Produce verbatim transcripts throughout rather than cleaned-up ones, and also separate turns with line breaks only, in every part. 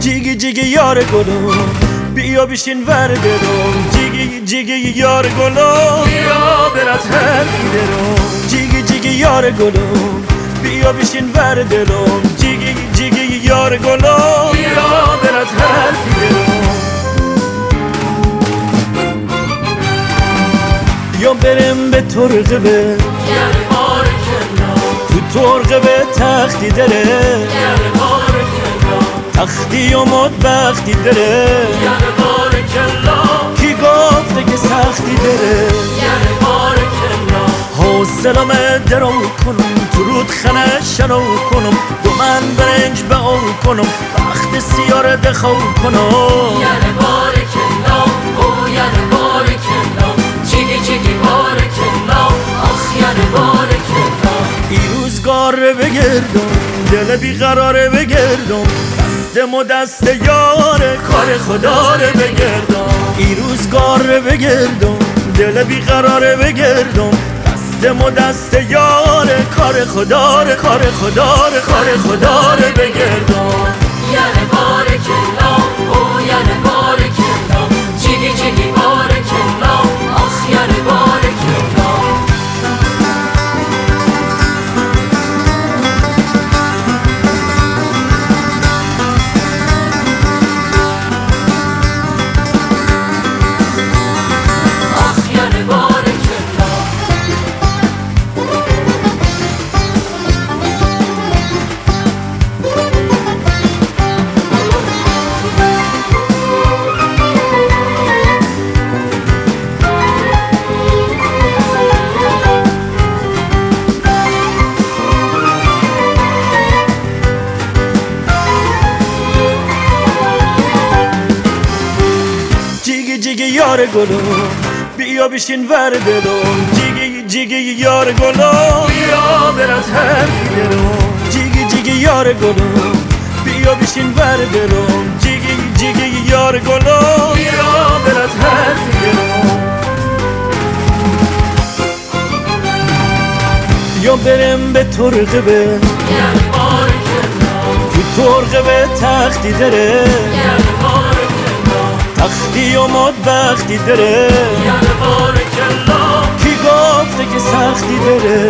جیگی جیگی یار گلم بیا بشین ور دلم جیگی جیگی یار گلم بیا برات حرفی درم جیگی جیگی یار گلم بیا بشین ور دلم جیگی جیگی یار گلم بیا برات حرفی درم یا برم به ترقه به تو ترقه به تختی داره تختی و مدبختی داره کی گفته که سختی داره حوصلم درو کنم تو رود خنه شنو کنم دو من برنج به او کنم وقت سیاره دخو کنم
یعنی بارکلا او یعنی بارکلا جیگی جیگی بارکلا آخ یعنی بارکلا
ای روزگار بگردم دل بیقراره بگردم دستم و دست یاره کار خدا رو بگردم ای روزگار بگردم دل بیقراره بگردم دستم و دست یاره کار خدا رو کار خدا رو کار خدا رو بگردم
یعنی بارکلا او یعنی بارکلا جیگی جیگی بارکلا آخ یعنی بارکلا
جیگی یار گلم بیا بشین ور دلم جیگی جیگی یار گلم بیا برات حرفی درم جیگی جیگی یار گلم بیا بشین ور دلم جیگی جیگی یار گلم بیا برات حرفی درم یا برم به ترقه به تو ترقه به تختی داره تختی و مدبختی داره کی گفته که سختی داره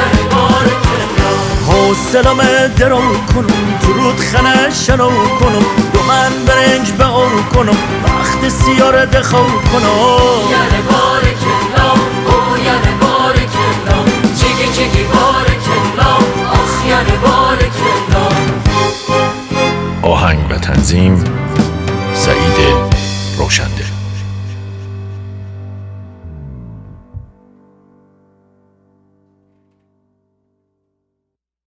حوصلم درو کنم تو رود خنه شنو کنم دو من برنج به او کنم وقت سیاره دخو کنم
یعنی بارکلا او یعنی بارکلا جیگی جیگی بارکلا آخ یعنی بارکلا
آهنگ و تنظیم